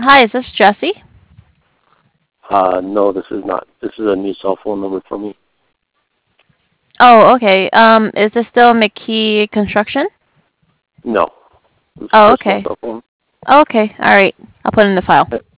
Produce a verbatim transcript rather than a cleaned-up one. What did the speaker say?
Hi, is this Jesse? Uh, no, this is not. This is a new cell phone number for me. Oh, okay. Um, is this still McKee Construction? No, this is a Oh, personal okay. cell phone. Oh, okay. All right. I'll put it in the file.